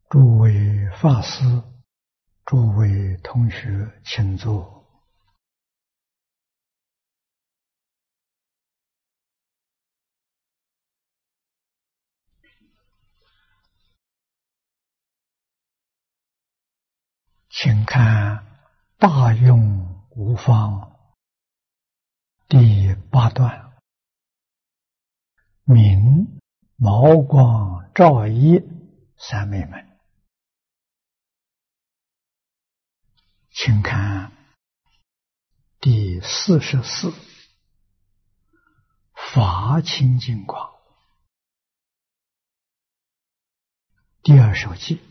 诸位法师，诸位同学，请坐。请看《大用无方》第8段，明毛光照一三昧门。请看第44法清净光第2首偈。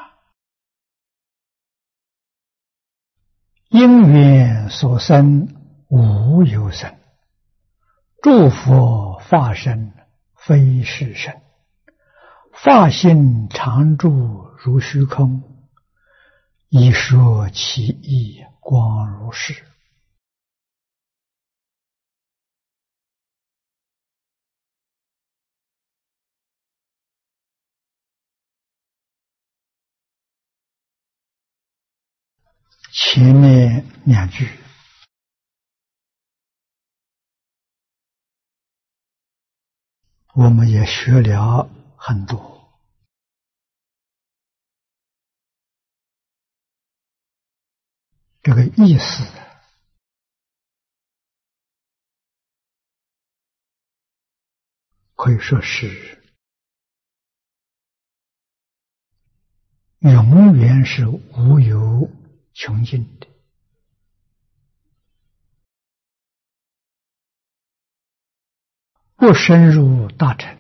因缘所生无有生，诸佛法身非是身，法性常住如虚空，一说其意光如是。前面2句我们也学了很多，这个意思可以说是永远是无有穷尽的。不深入大乘，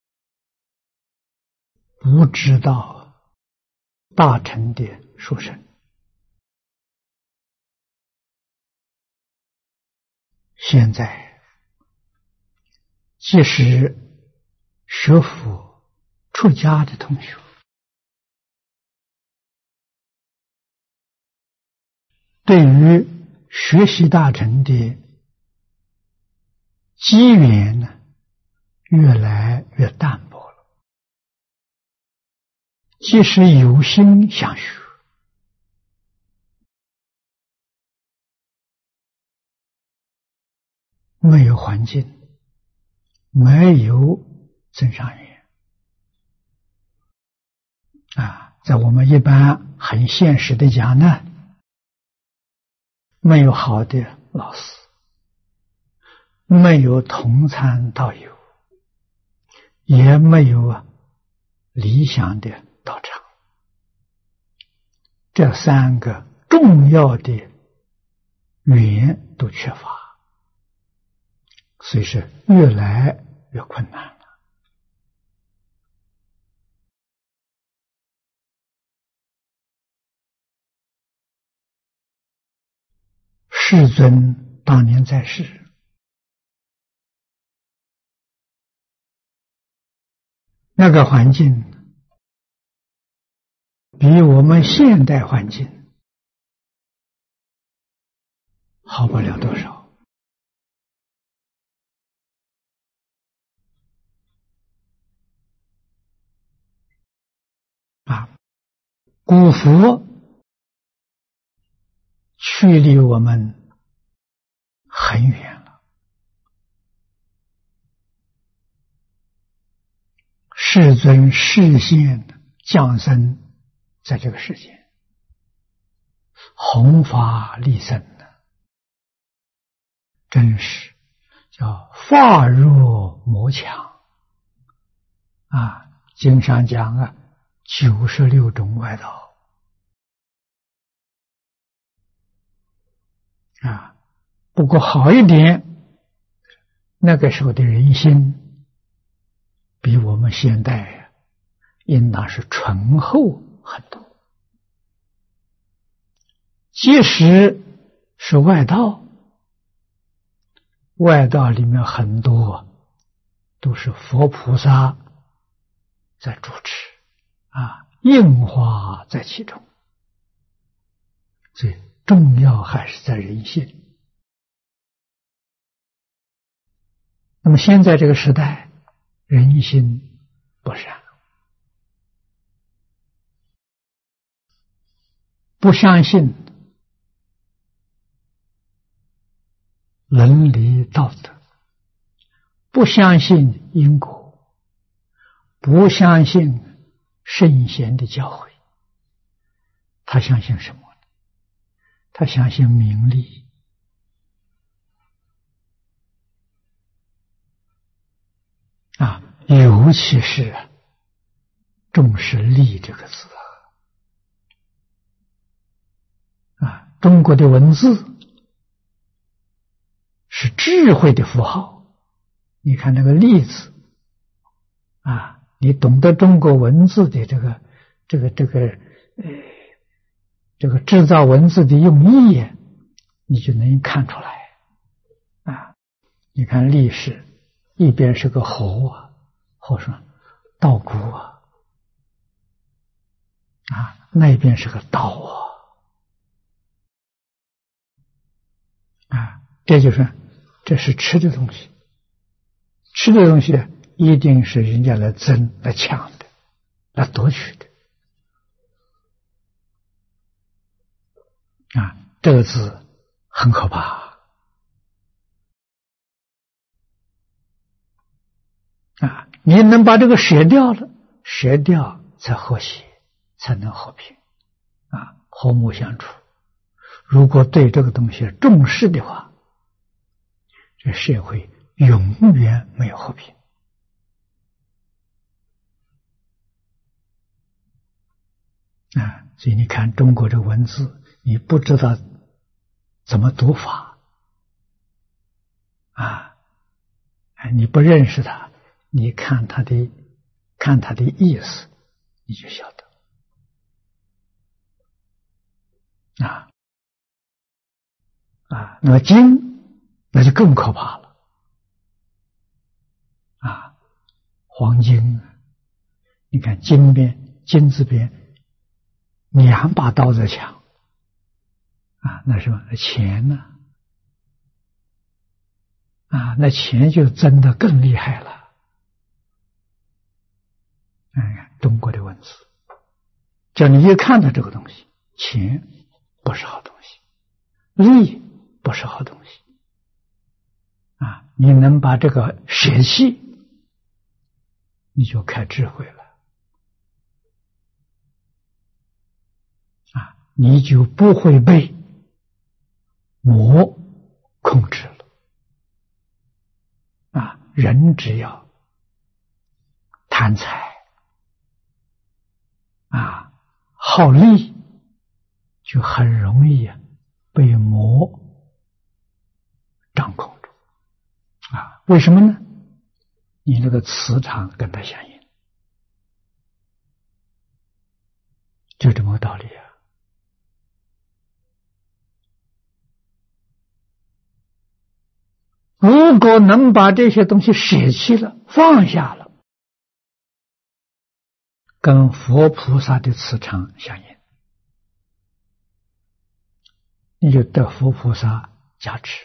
不知道大乘的殊胜。现在即使学佛出家的同学，对于学习大乘的机缘呢，越来越淡薄了。即使有心想学，没有环境，没有增上缘在我们一般很现实的讲呢，没有好的老师，没有同参道友，也没有理想的道场，这3个重要的缘都缺乏，所以是越来越困难了。世尊当年在世，那个环境比我们现代环境好不了多少。古佛距离我们很远了，世尊示现降生在这个世界，弘法利生的，真是叫法若魔强经上讲96种外道不过好一点，那个时候的人心比我们现代应当是醇厚很多。即使是外道，外道里面很多都是佛菩萨在主持应化在其中，所以重要还是在人性。那么现在这个时代，人心不善不相信伦理道德，不相信因果，不相信圣贤的教诲，他相信什么？他相信名利。尤其是重视利这个字中国的文字是智慧的符号。你看那个利字你懂得中国文字的这个制造文字的用意，你就能看出来你看利是一边是个猴或是稻谷那边是个刀这是吃的东西，吃的东西一定是人家来争来抢的，来夺取的这个字很可怕你能把这个舍掉了，舍掉才和谐，才能和平和睦相处。如果对这个东西重视的话，这社会永远没有和平所以你看中国这文字，你不知道怎么读法你不认识它，你看它的意思，你就晓得那么经那就更可怕了黄金，你看金字边2把刀在抢那什么钱呢那钱就真的更厉害了中国的文字叫你一看到这个东西，钱不是好东西，利不是好东西你能把这个舍弃，你就开智慧了你就不会被魔控制了人只要贪财好利，就很容易被魔掌控住为什么呢？你那个磁场跟它相应，就这么个道理如果能把这些东西舍弃了，放下了，跟佛菩萨的磁场相应，你就得佛菩萨加持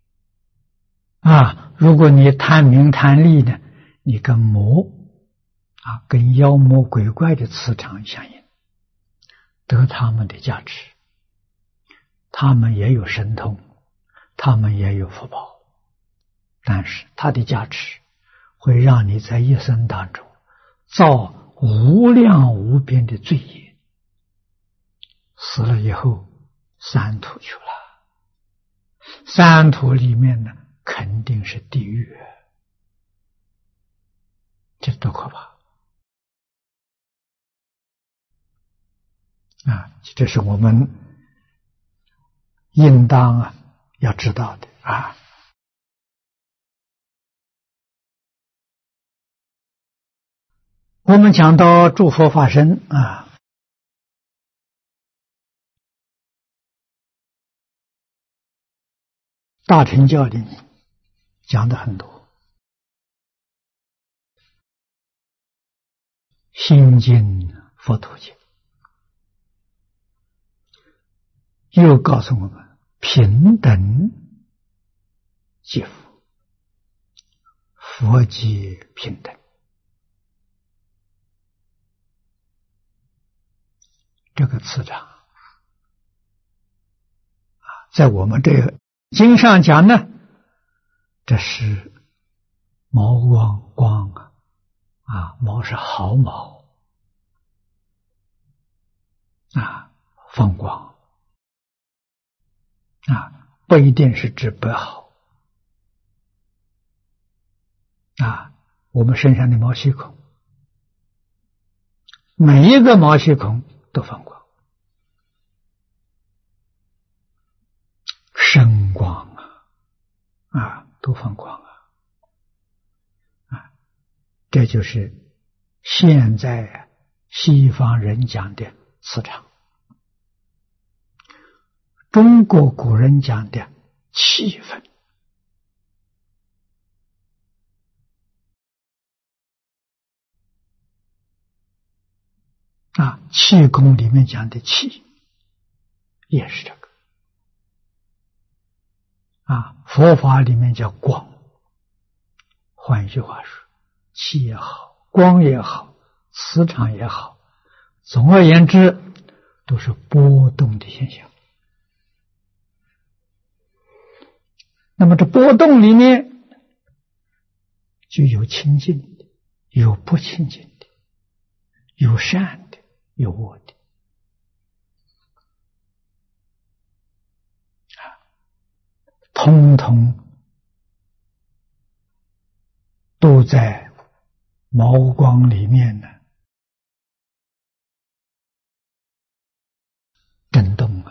如果你贪名贪利呢，你跟魔跟妖魔鬼怪的磁场相应，得他们的加持，他们也有神通，他们也有福报，但是他的加持会让你在一生当中造无量无边的罪业，死了以后三途去了，三途里面呢肯定是地狱，这多可怕这是我们应当要知道的我们讲到诸佛法身大乘教里面讲的很多，心经佛土经又告诉我们平等即佛，佛即平等。这个磁场在我们这个经上讲呢，这是毛光毛是毫毛放光不一定是指白毫我们身上的毛细孔，每一个毛细孔都放光，深光都放光这就是现在西方人讲的磁场，中国古人讲的气氛气功里面讲的气也是这个佛法里面叫光。换一句话说，气也好，光也好，磁场也好，总而言之都是波动的现象。那么这波动里面就有清净的，有不清净的，有善的，有恶的通通都在毛光里面呢震动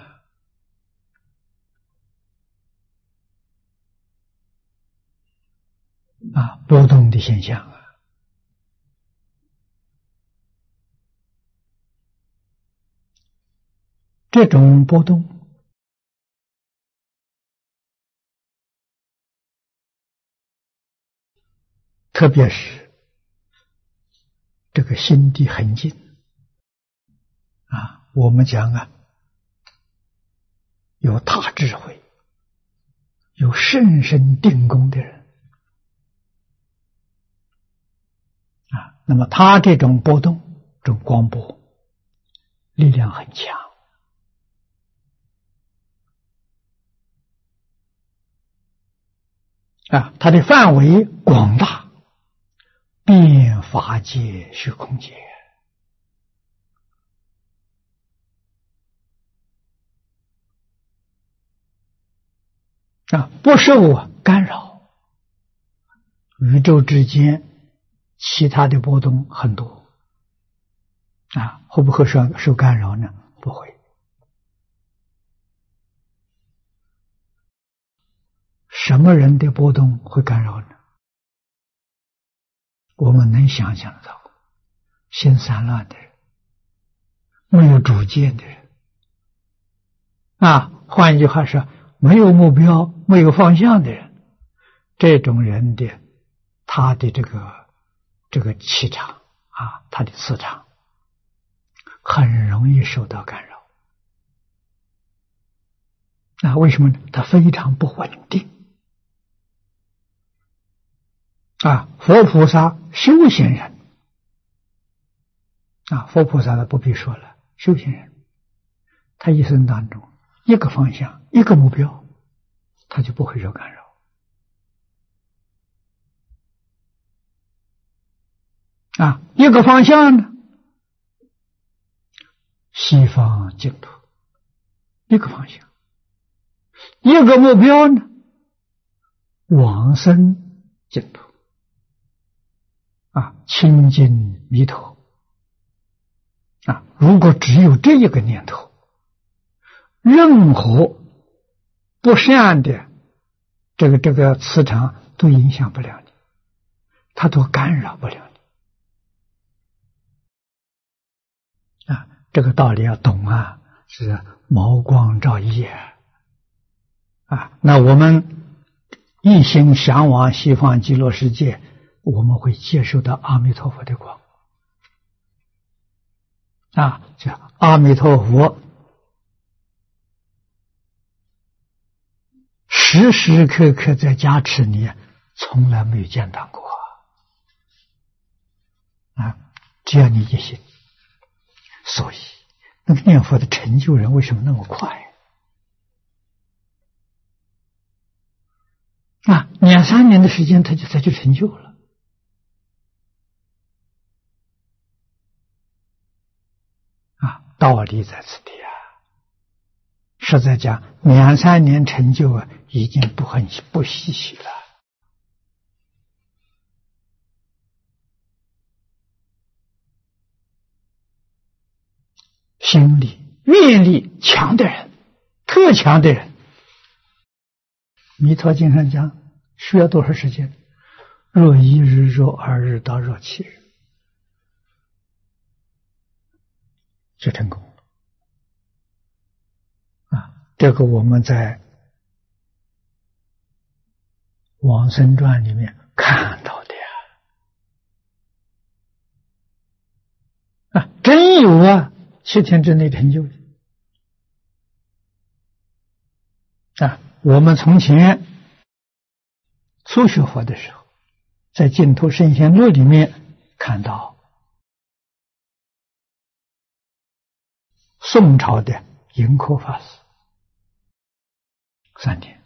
波动的现象这种波动特别是这个心地很静我们讲有大智慧有甚深定功的人那么他这种波动，这种光波力量很强它的范围广大，遍法界虚空界不受干扰。宇宙之间其他的波动很多会不会受干扰呢？不会。什么人的波动会干扰呢？我们能想象得到，心散乱的人，没有主见的人换一句话说，没有目标没有方向的人，这种人的他的这个气场他的磁场很容易受到干扰为什么呢？他非常不稳定佛菩萨修行人佛菩萨的不必说了，修行人他一生当中一个方向一个目标，他就不会受干扰一个方向呢，西方净土，一个方向；一个目标呢，往生净土清净弥陀如果只有这一个念头，任何不善的这个磁场都影响不了你，它都干扰不了你这个道理要懂是毛光照夜那我们一心向往西方极乐世界，我们会接受到阿弥陀佛的光这阿弥陀佛时时刻刻在加持你，从来没有间断过只要你一心。所以那个念佛的成就人为什么那么快 2、3年的时间，他就成就了。道理在此地啊！实在讲，2、3年成就啊，已经不稀奇了。心力、愿力强的人，特强的人，弥陀经上讲，需要多少时间？若1日、若2日到若7日。就成功了这个我们在《往生传》里面看到的真有7天之内成就的我们从前初学佛的时候，在净土圣贤录里面看到。宋朝的盈科法师3天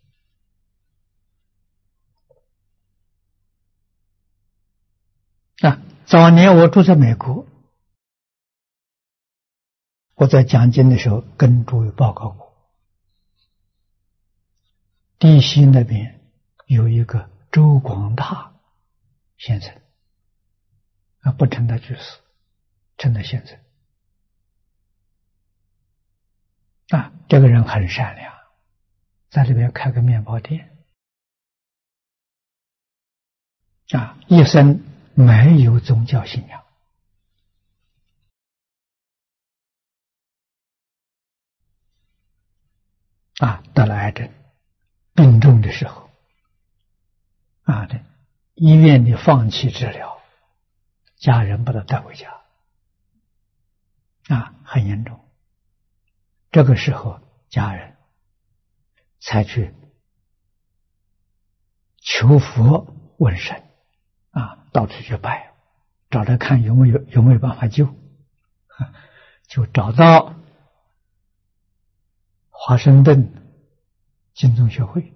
早年我住在美国，我在讲经的时候跟诸位报告过，地西那边有一个周广大先生不称他居士，称他先生这个人很善良，在里边开个面包店一生没有宗教信仰得了癌症，病重的时候医院里放弃治疗，家人把他带回家很严重。这个时候家人才去求佛问神到处去拜，找来看有没有办法救就找到华盛顿净宗学会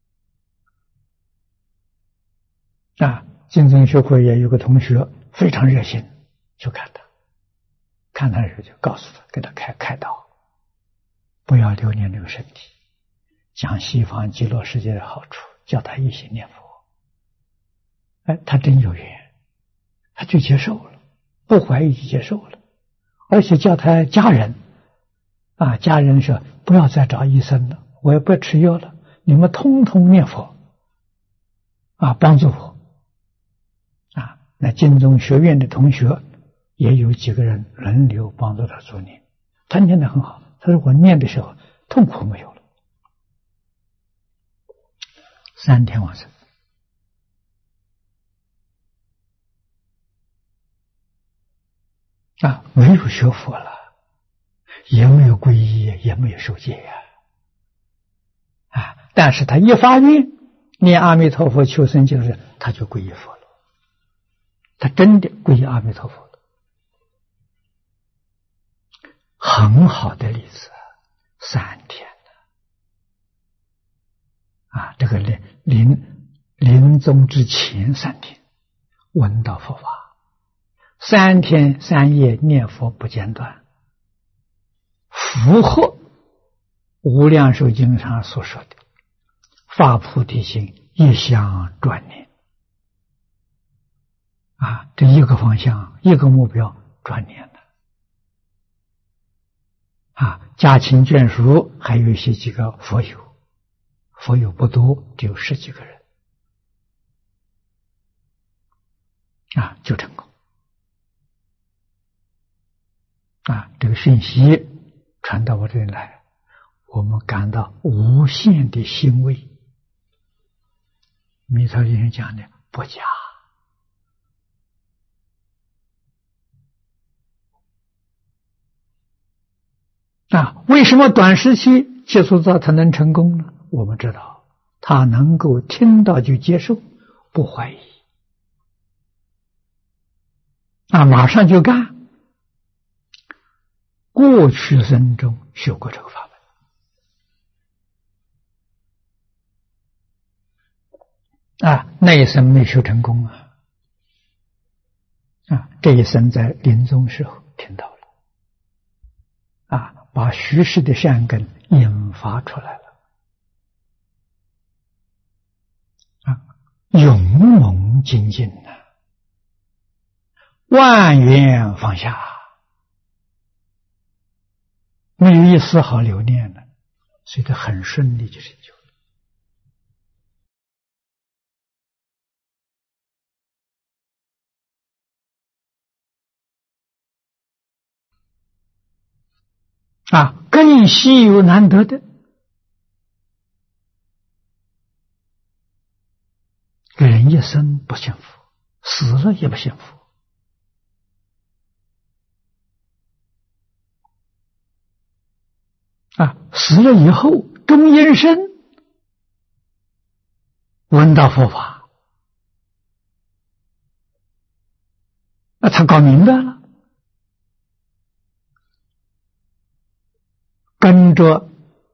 净宗学会也有个同学非常热心，就看他的时候就告诉他，给他开导，不要留恋这个身体，讲西方极乐世界的好处，叫他一心念佛。他真有缘，他就接受了，不怀疑就接受了，而且叫他家人家人说不要再找医生了，我也不吃药了，你们通通念佛帮助我那净宗学院的同学也有几个人轮流帮助他助念，他念得很好。他说我念的时候痛苦没有了，3天往生没有学佛了，也没有皈依，也没有受戒但是他一发愿念阿弥陀佛求生净土，他就皈依佛了，他真的皈依阿弥陀佛了，很好的例子3天这个临终之前3天闻到佛法，3天3夜念佛不间断，符合无量寿经上所说的发菩提心，一向专念这一个方向一个目标专念的家亲眷属还有几个佛友不多，只有10几个人就成功这个讯息传到我这里来，我们感到无限的欣慰。弥陀先生讲的不假为什么短时期接触到他能成功呢？我们知道他能够听到就接受，不怀疑马上就干。过去生中学过这个法门那一生没修成功这一生在临终时候听到了把虚实的善根引发出来了勇猛精进万缘放下，没有一丝毫留念了，所以他很顺利就成就了更稀有难得的，人一生不幸福，死了也不幸福死了以后中阴身闻到佛法，他搞明白了，跟着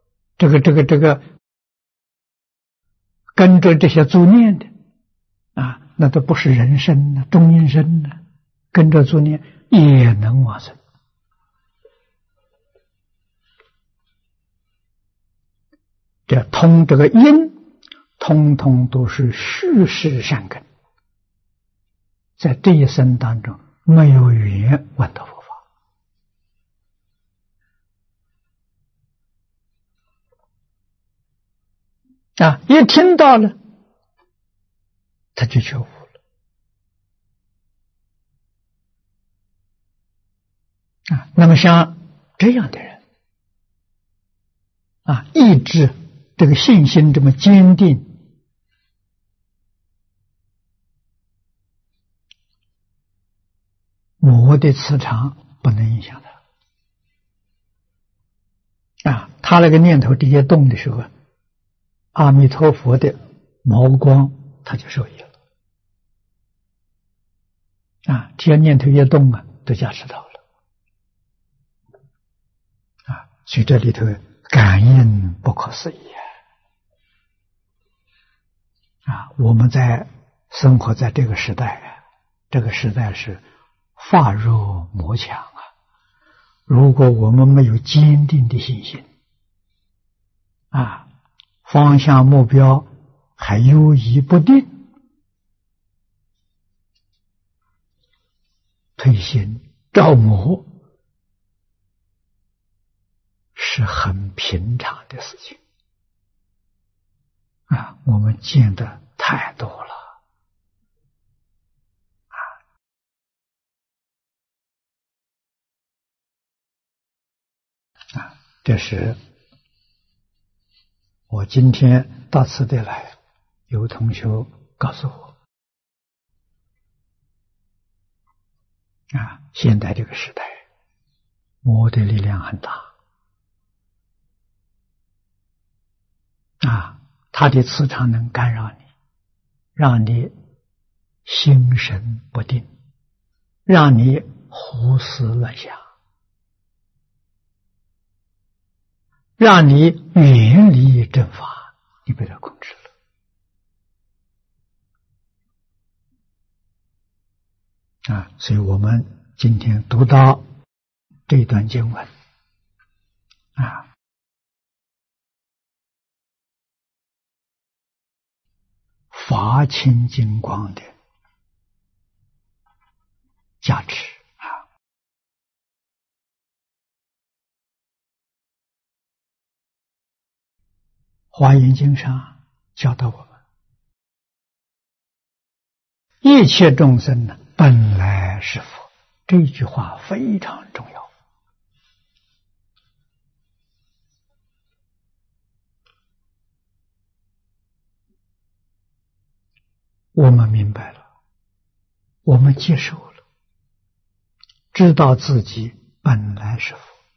跟着这些助念的那都不是人身中阴身跟着助念也能往生。这个因通通都是虚实善根，在这一生当中没有缘闻到佛法一听到了他就觉悟了那么像这样的人意志这个信心这么坚定，魔的磁场不能影响他那个念头直接动的时候，阿弥陀佛的毛光他就受益了只要念头一动都加持到了所以这里头感应不可思议我们在生活在这个时代这个时代是法弱魔强如果我们没有坚定的信心方向目标还犹疑不定，推心照魔是很平常的事情我们见的太多了这是我今天到此地来，有同学告诉我现在这个时代魔的力量很大它的磁场能干扰你，让你心神不定，让你胡思乱想，让你远离正法，你被它控制了所以我们今天读到这段经文法清金光的价值华严经上教导我们，一切众生本来是佛，这句话非常重要。我们明白了，我们接受了，知道自己本来是佛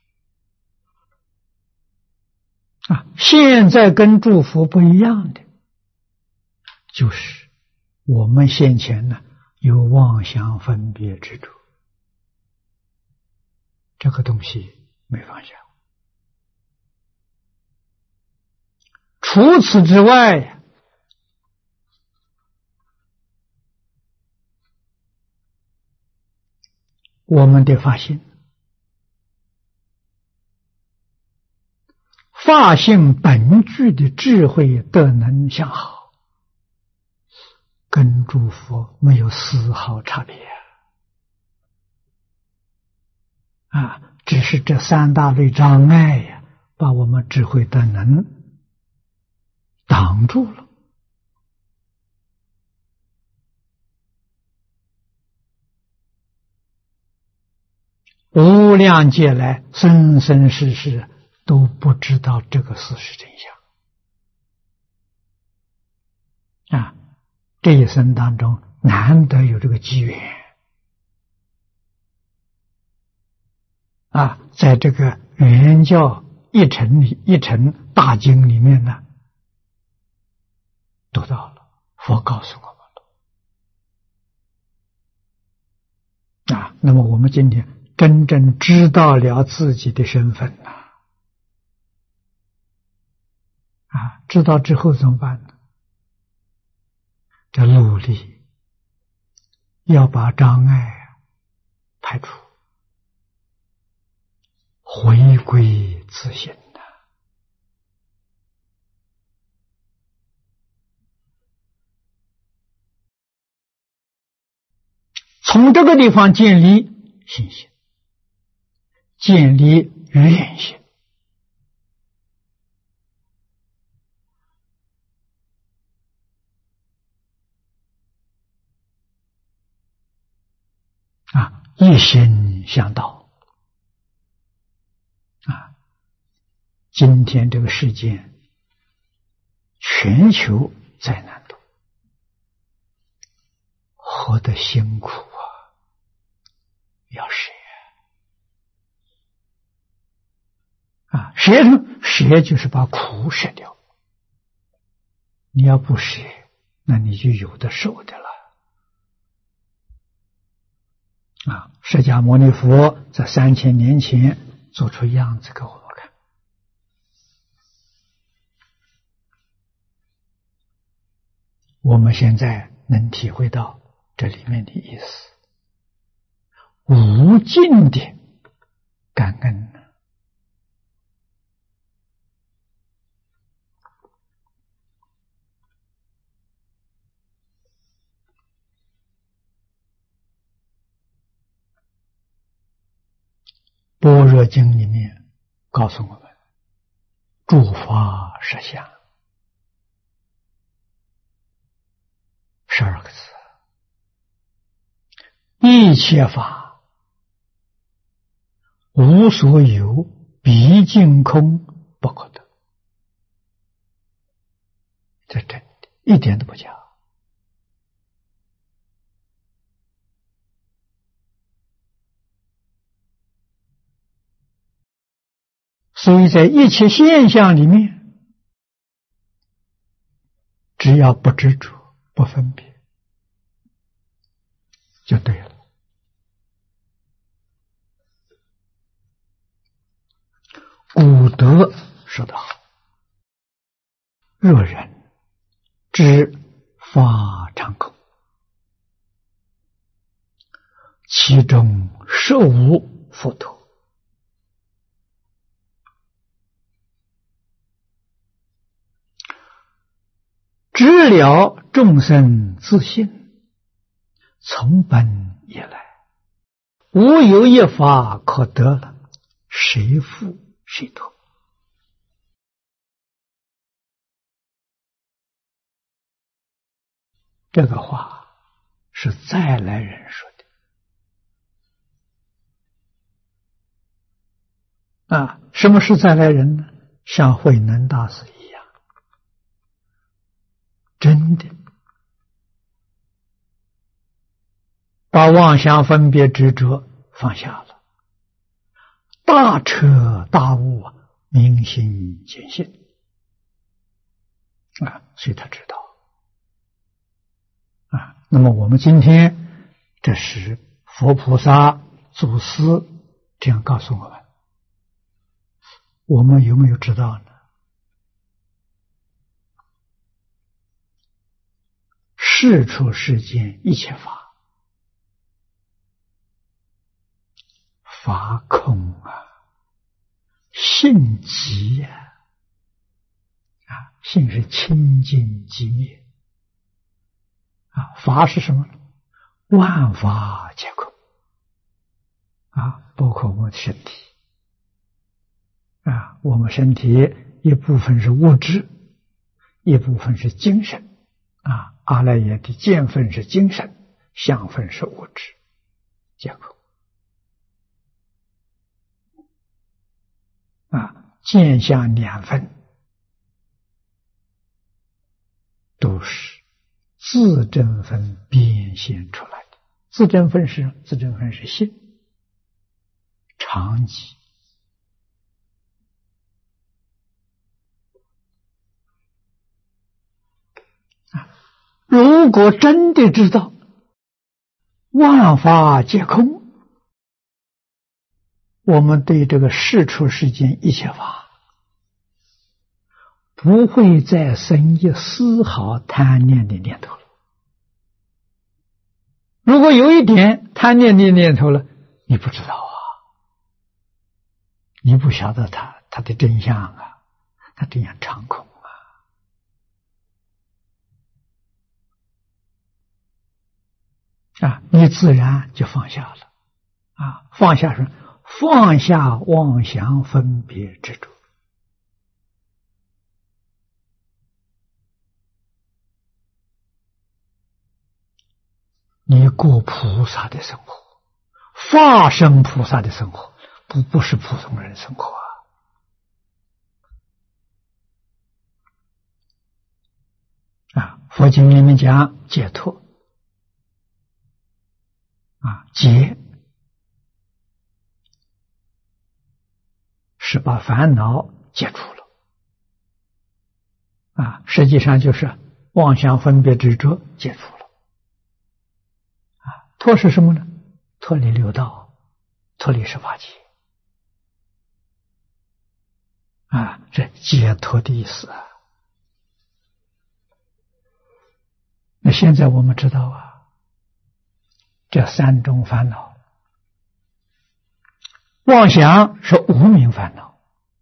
现在跟诸佛不一样的，就是我们先前有妄想分别执着，这个东西没放下。除此之外， 我们的发心，发性本具的智慧德能相好，跟诸佛没有丝毫差别只是这三大类障碍呀，把我们智慧德能挡住了。无量劫来，生生世世都不知道这个事实真相这一生当中难得有这个机缘在这个圆教一乘大经里面呢，读到了，佛告诉我们那么我们今天真正知道了自己的身份知道之后怎么办呢？要努力要把障碍排除，回归自性从这个地方建立信心，建立愿心一心向道今天这个世界全球灾难多，活得辛苦要舍舍就是把苦舍掉，你要不舍，那你就有的受的了释迦牟尼佛在3000年前做出样子给我们看，我们现在能体会到这里面的意思，无尽的感恩般若经里面告诉我们，诸法实相12个字，一切法无所有，毕竟空，不可得。这真的一点都不假。所以在一切现象里面，只要不执着不分别就对了。古德说得好，若人知法常空，其中实无佛陀。知了众生自性，从本以来，无有一法可得了，谁负谁脱。这个话是再来人说的什么是再来人呢？像慧能大师一样，真的把妄想分别执着放下了，大彻大悟明心见性所以他知道那么我们今天这是佛菩萨祖师这样告诉我们，我们有没有知道呢？世出世间一切法法空啊，性寂呀，性是清净寂灭法是什么呢？万法皆空包括我们的身体我们身体一部分是物质，一部分是精神阿赖耶的见分是精神，相分是物质，皆空见相两分都是自证分变现出来的。自证分是性常寂如果真的知道万法皆空，我们对这个世出世间一切法不会再生一丝毫贪念的念头了。如果有一点贪念的念头了，你不知道你不晓得它的真相它真相常空你自然就放下了放下什么？放下妄想分别执着。你过菩萨的生活，化身菩萨的生活，不是普通人生活佛经里面讲解脱解是把烦恼解除了实际上就是妄想分别执着解除了脱是什么呢？脱离六道，脱离十法界这解脱的意思那现在我们知道这三种烦恼，妄想是无明烦恼，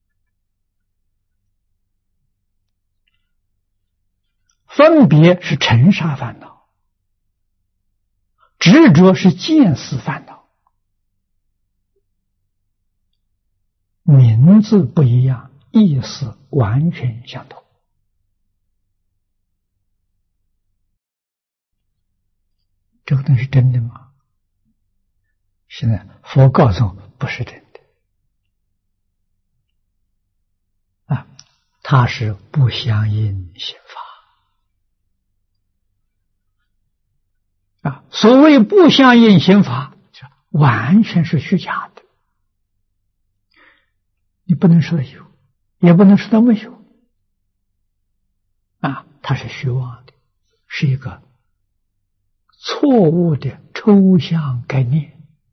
分别是尘沙烦恼，执着是见思烦恼。名字不一样，意思完全相同。这个东西是真的吗？现在佛告诉我不是真的它是不相应心法所谓不相应心法，完全是虚假的。你不能说有，也不能说它没有它是虚妄的，是一个错误的抽象概念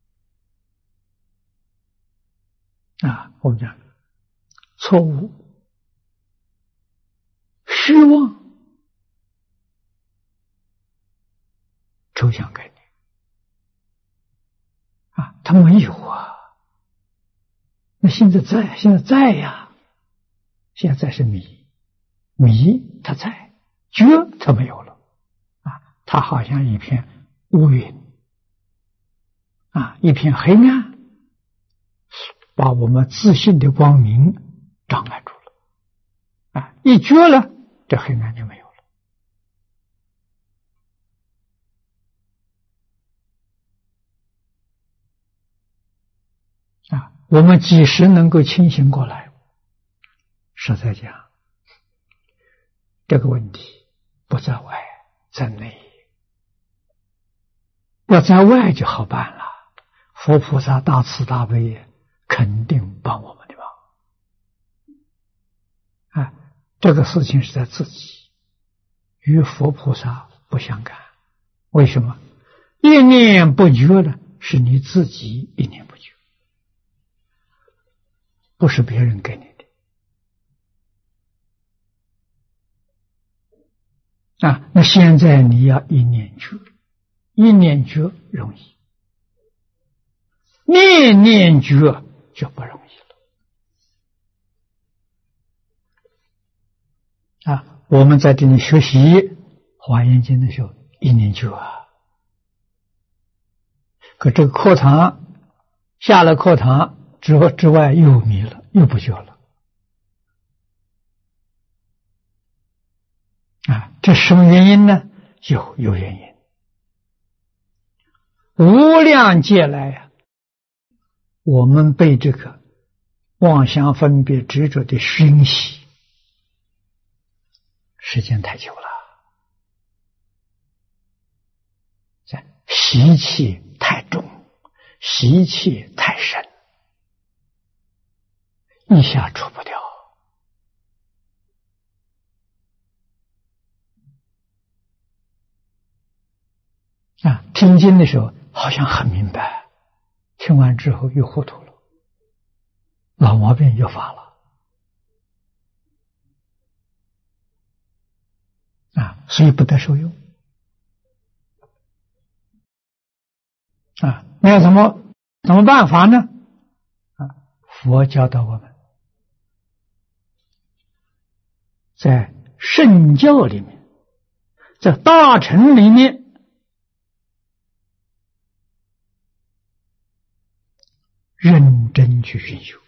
我们讲错误、虚妄、抽象概念它没有那现在在呀，现在是迷它在，觉它没有了它好像一片乌云一片黑暗，把我们自信的光明障碍住了一觉了，这黑暗就没有了我们几时能够清醒过来？实在讲，这个问题不在外，在内。要在外就好办了，佛菩萨大慈大悲，肯定帮我们的忙这个事情是在自己，与佛菩萨不相干。为什么？一念不觉了，是你自己一念不觉，不是别人给你的那现在你要一念觉，一念觉容易， 念念觉就不容易了啊！我们在这里学习《华严经》的时候，一念觉啊，可这个课堂下了课堂之外又迷了，又不觉了啊！这什么原因呢？有原因。无量劫来呀，我们被这个妄想分别执着的熏习，时间太久了，习气太重，习气太深，一下除不掉啊！听经的时候好像很明白，听完之后又糊涂了，老毛病又发了啊！所以不得受用啊！那要怎么办法呢？啊，佛教导我们，在圣教里面，在大乘里面，认真去熏修。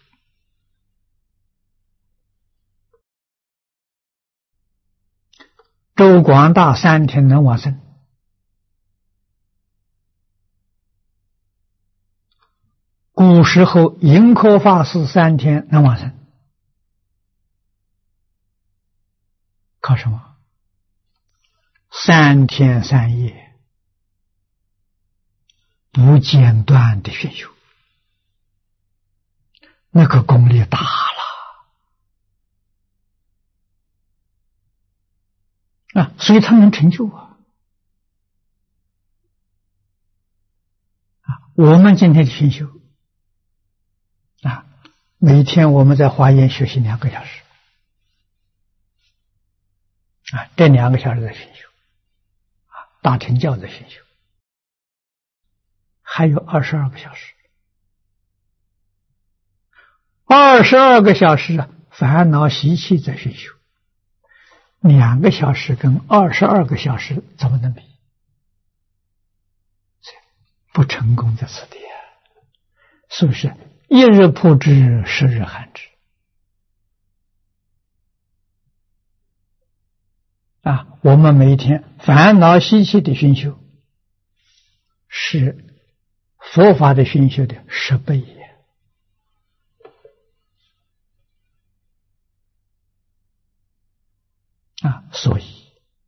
周广大3天能往生，古时候盈科法师3天能往生，靠什么？3天3夜不间断的熏修，那个功力大了啊！所以他能成就啊！我们今天的熏修啊，每天我们在华严学习2个小时啊，这2个小时在熏修啊，大乘教在熏修，还有22个小时，22个小时烦恼习气在熏修，2个小时跟22个小时怎么能比？不成功在此地啊！是不是一日破之，10日寒之啊？我们每一天烦恼习气的熏修，是佛法的熏修的10倍也啊！所以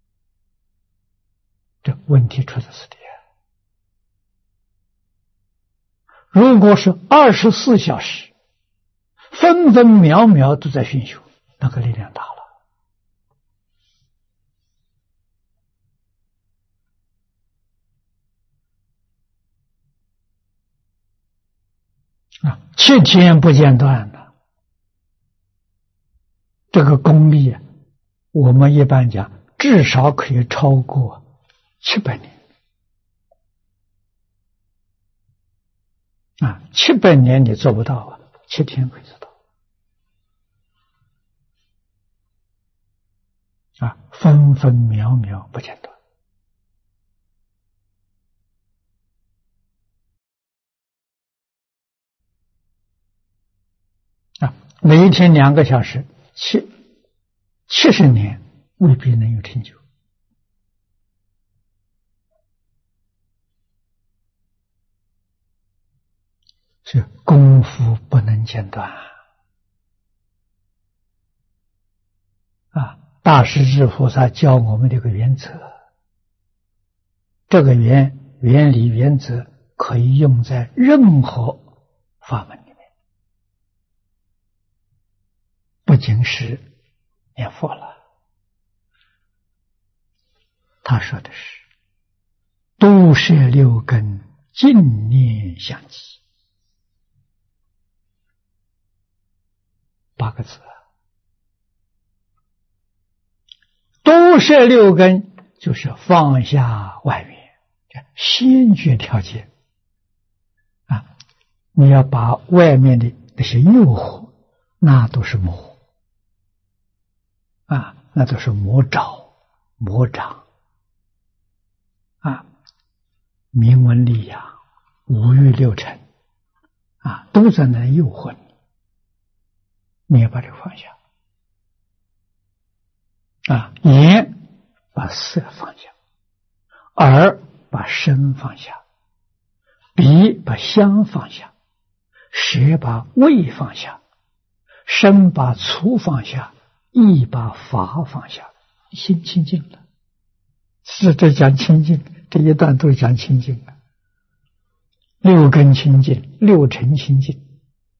这问题出在此地。如果是24小时，分分秒秒都在熏修，那个力量大了啊！7天不间断的，这个功力，我们一般讲至少可以超过700年啊！700年你做不到啊，7天可以做到啊！分分秒秒不间断啊！每一天2个小时，70年未必能有成就。是功夫不能间断啊！大势至菩萨教我们这个原则，这个原理原则可以用在任何法门里面，不仅是念佛了。他说的是都摄6根，净念相继，8个字。都摄6根就是放下外缘，先决条件啊！ 你要把外面的那些诱惑，那都是魔啊，那都是魔爪、魔掌啊，名闻利养、五欲六尘啊，都在那诱惑你，你要把这个放下啊，眼把色放下，耳把声放下，鼻把香放下，舌把味放下，身把粗放下，意把法放下，心清净了。这讲清净，这一段都讲清净了。六根清净，六尘清净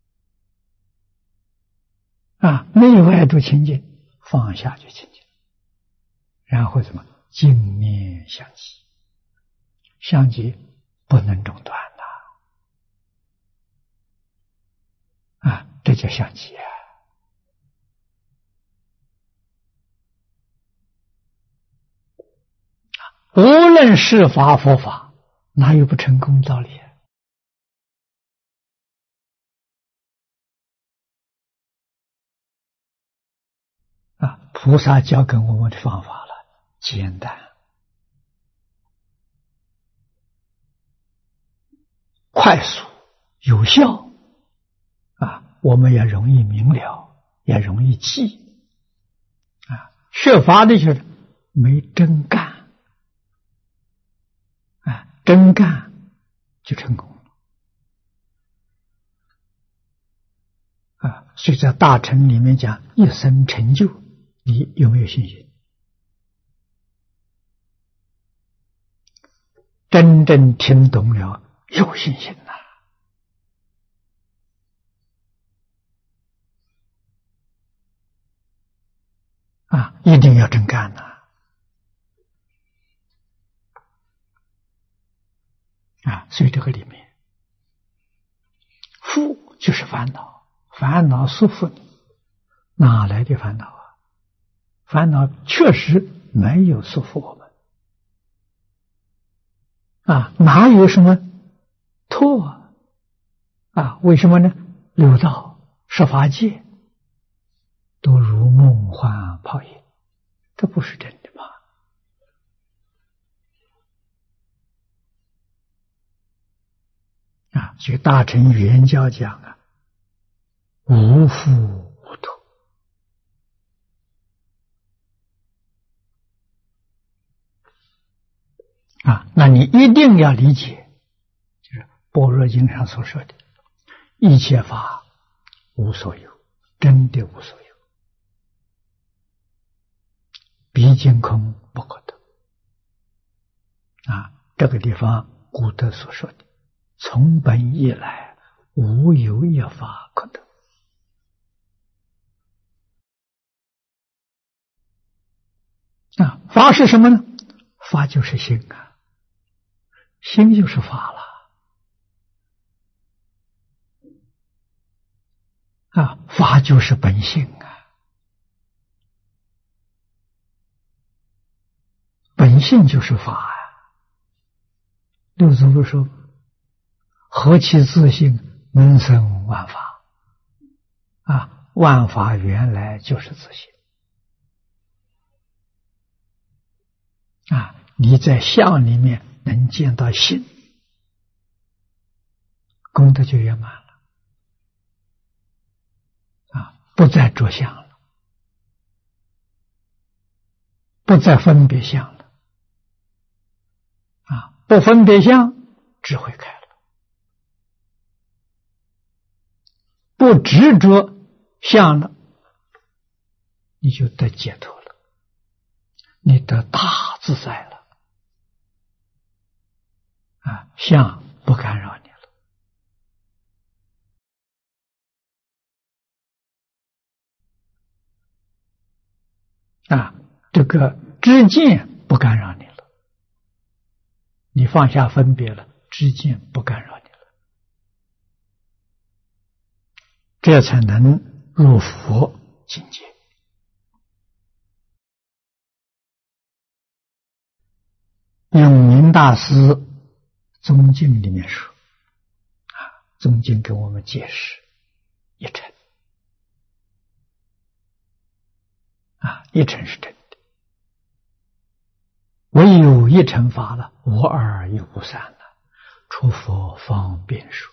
啊，内外都清净，放下就清净。然后什么？净念相继，相继不能中断呐啊，这叫相继啊。无论是法佛法，哪有不成功道理啊？菩萨教给我们的方法了，简单、快速、有效啊，我们也容易明了，也容易记啊。设法的就是没真干。真干就成功了啊！所以在大乘里面讲一生成就，你有没有信心？真正听懂了，有信心呐！啊，一定要真干呐！啊，所以这个里面，缚就是烦恼，烦恼束缚你，哪来的烦恼啊？烦恼确实没有束缚我们啊，哪有什么托啊？为什么呢？六道、十法界都如梦幻泡影，这不是真的吗？啊，所以大乘圆教讲啊，无缚无托啊，那你一定要理解，就是《般若经》上所说的“一切法无所有”，真的无所有，毕竟空不可得啊。这个地方古德所说的“从本以来，无有一法可得”。啊，法是什么呢？法就是心啊，心就是法了。啊，法就是本性啊，本性就是法啊。六祖不说：“何其自性，能生万法。”啊，万法原来就是自性。啊，你在相里面能见到性，功德就圆满了。啊，不再着相了，不再分别相了。啊，不分别相，智慧开了；不执着相了，你就得解脱了，你得大自在了。啊，相不干扰你了。啊，这个知见不干扰你了，你放下分别了，知见不干扰你了，这才能入佛境界。永明大师宗经里面说，啊， 宗经给我们解释一尘一尘是真的，唯有一尘法了，无二亦无三了，除佛方便说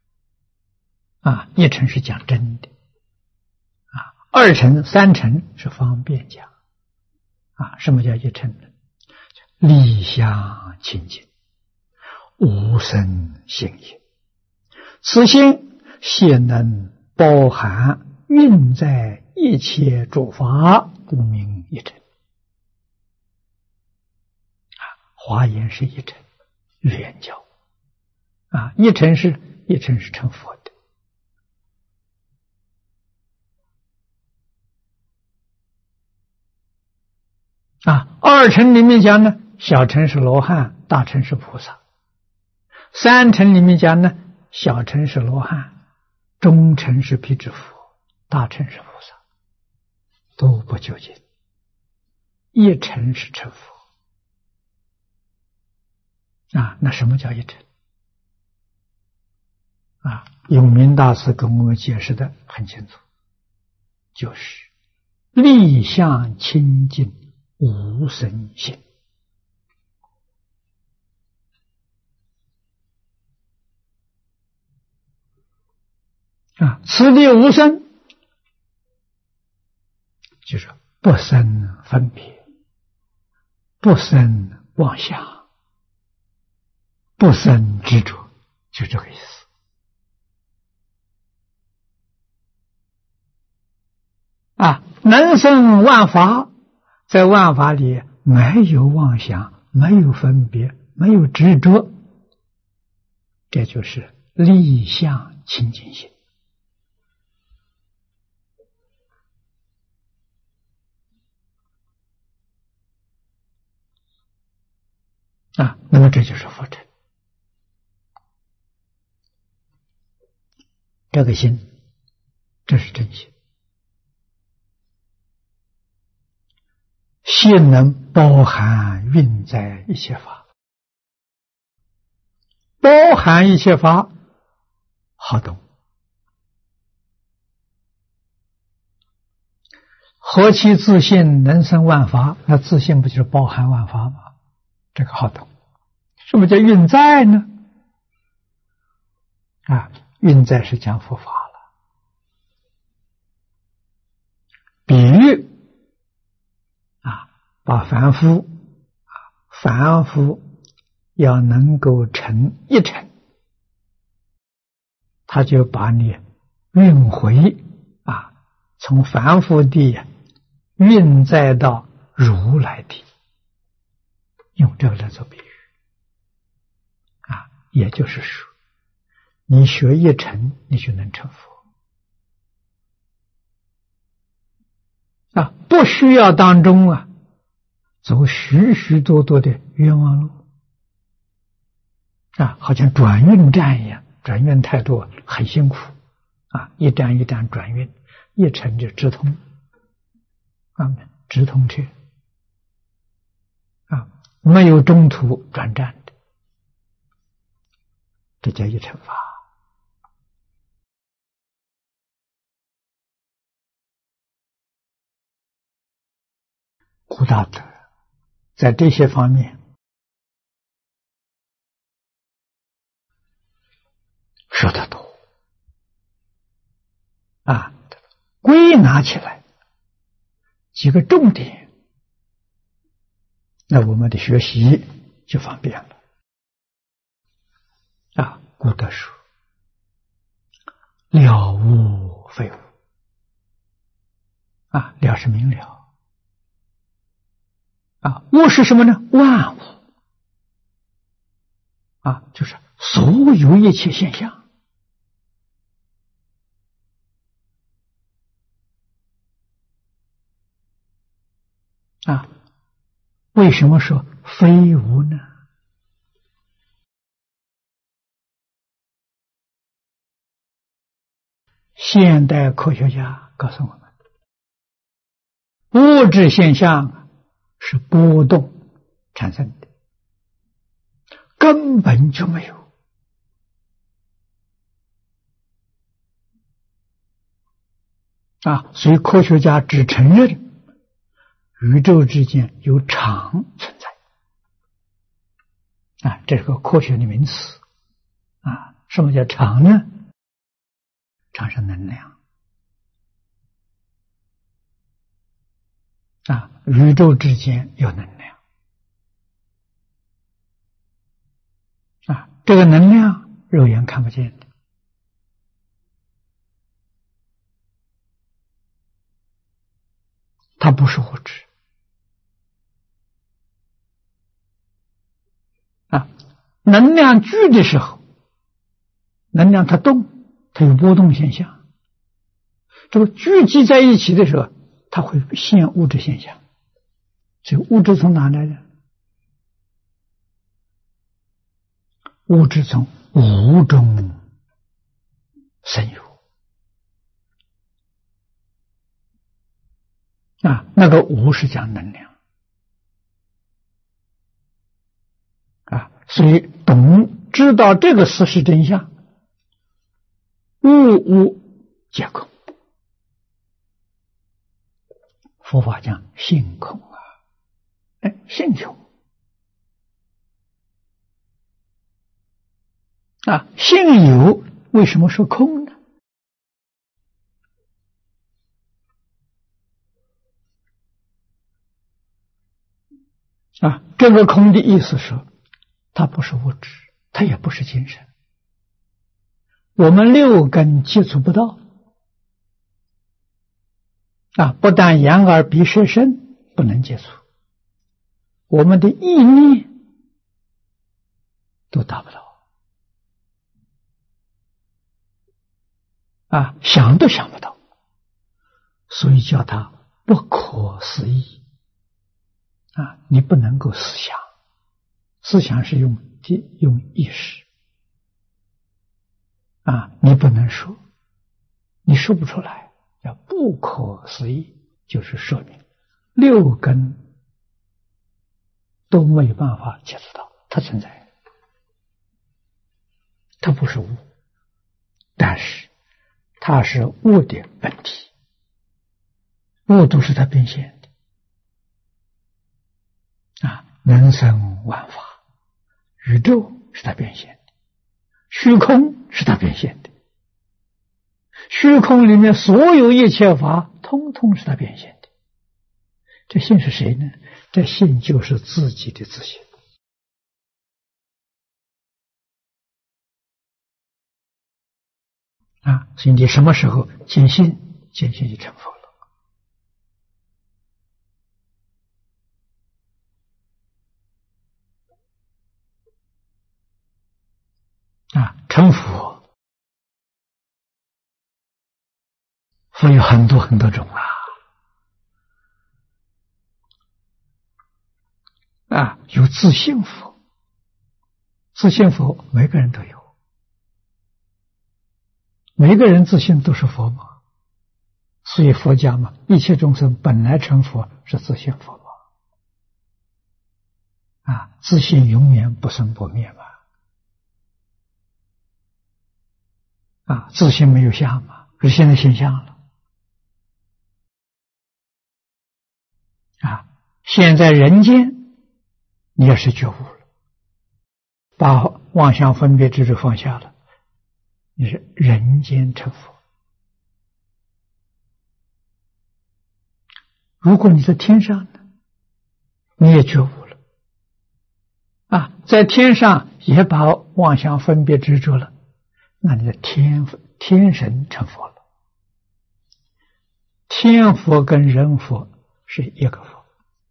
一尘是讲真的二尘三尘是方便讲什么叫一尘呢？理相清净，无生性也。此心现能包含蕴在一切诸法，故名一尘。华严是一尘，圆教一尘是成佛的。二尘里面讲呢，小乘是罗汉，大乘是菩萨；三乘里面讲呢，小乘是罗汉，中乘是辟支佛，大乘是菩萨，都不究竟。一乘是成佛那什么叫一乘永明大师跟我们解释的很清楚，就是立相清净，无生性此地无生，就是不生分别，不生妄想，不生执着，就这个意思能生万法，在万法里没有妄想，没有分别，没有执着，这就是立相清净心那么这就是佛尘。这个心，这是真心，心能包含蕴在一切法，包含一切法好懂。何其自信能生万法，那自信不就是包含万法吗？这个好懂。什么叫蕴在呢？蕴在是讲佛法了。比喻把凡夫要能够成一尘，他就把你运回从凡夫地运载到如来地，用这个来做比喻也就是说，你学一尘，你就能成佛不需要当中走许许多多的冤枉路好像转运站一样，转运太多很辛苦一站一站转运，一程就直通直通车没有中途转站的，这叫一乘法。古大德在这些方面说得多归纳起来几个重点，那我们的学习就方便了古德说了无非无了是明了无是什么呢？万物就是所有一切现象为什么说非无呢？现代科学家告诉我们，物质现象是波动产生的，根本就没有所以科学家只承认宇宙之间有场存在。这是个科学的名词。什么叫场呢？场是能量。宇宙之间有能量。这个能量肉眼看不见的。它不是物质。能量聚的时候，能量它动，它有波动现象。这个聚集在一起的时候，它会现物质现象。所以物质从哪来的？物质从无中生有。那个无是讲能量。所以知道这个事实真相，物皆空。佛法讲性空性有。性有为什么说空呢？这个空的意思是，它不是物质，它也不是精神。我们六根接触不到。不但眼耳鼻舌身不能接触，我们的意念都达不到。想都想不到，所以叫它不可思议。你不能够思想，思想是用意识。你不能说，你说不出来，叫不可思议，就是说明六根都没有办法接触到，它存在，它不是物，但是它是物的本体，物都是它变现的。能生万法，宇宙是它变现的，虚空是它变现的，虚空里面所有一切法通通是它变现的。这性是谁呢？这性就是自己的自性。所以你什么时候见性，见性就成佛了。成佛，佛有很多很多种有自性佛，自性佛每个人都有，每个人自性都是佛嘛。所以佛讲嘛，一切众生本来成佛是自性佛嘛。自性永远不生不灭嘛。自性没有相嘛，可是现在现象了。现在人间你也是觉悟了，把妄想分别执着放下了，你是人间成佛。如果你在天上呢，你也觉悟了在天上也把妄想分别执着了，那你的天神成佛了。天佛跟人佛是一个佛，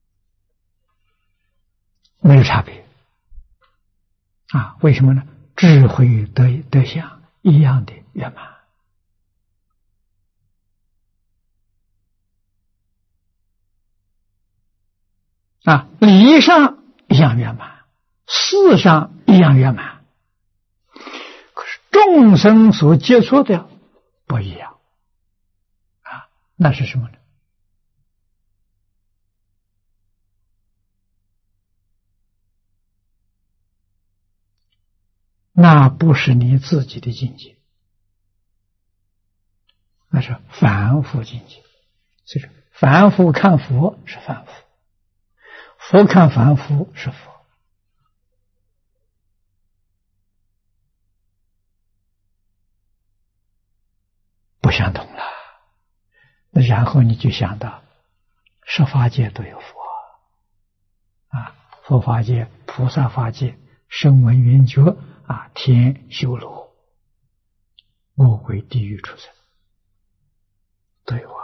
没有差别为什么呢？智慧德相一样的圆满理上一样圆满，事上一样圆满，可是众生所接触的不一样那是什么呢？那不是你自己的境界。 那是凡夫境界。所以说，凡夫看佛是凡夫，佛看凡夫是佛。不相同了。那然后你就想到，十法界都有佛啊，佛法界、菩萨法界、声闻缘觉啊，天修罗、恶鬼、地狱出生都有啊。